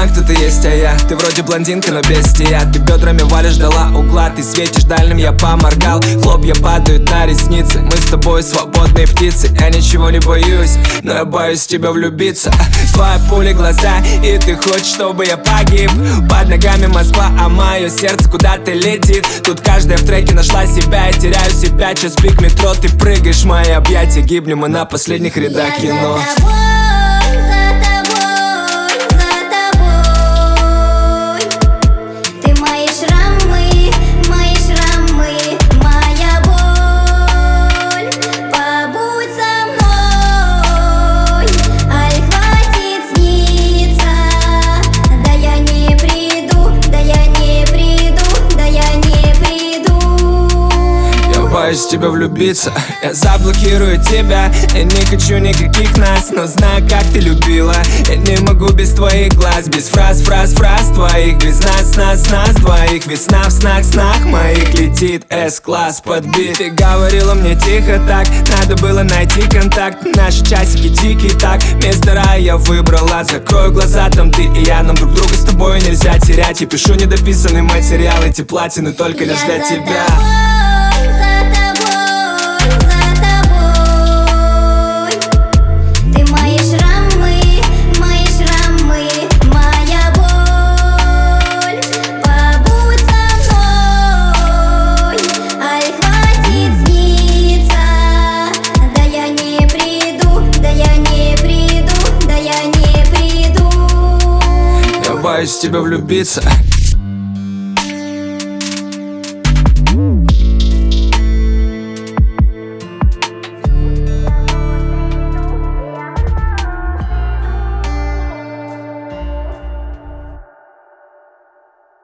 знаю, кто ты есть, а я. Ты вроде блондинка, но без стия. Ты бедрами валишь, дала угла. Ты светишь дальним, я поморгал. Хлопья падают на ресницы. Мы с тобой свободные птицы. Я ничего не боюсь, но я боюсь в тебя влюбиться. Твоя пуля глаза, и ты хочешь, чтобы я погиб. Под ногами Москва, а мое сердце куда-то летит. Тут каждая в треке нашла себя. Я теряю себя, час пик метро. Ты прыгаешь в мои объятия. Гибнем мы на последних рядах кино. Боюсь в тебя влюбиться, я заблокирую тебя. Я не хочу никаких нас, но знаю, как ты любила. Я не могу без твоих глаз, без фраз твоих. Без нас двоих. Весна в снах моих летит С-класс подбит. Ты говорила мне тихо так, надо было найти контакт. Наши часики тики-так, вместо рая я выбрала. Закрою глаза, там ты и я, нам друг друга с тобой нельзя терять. Я пишу недописанный материал, эти платины только лишь для тебя. Боюсь в тебя влюбиться.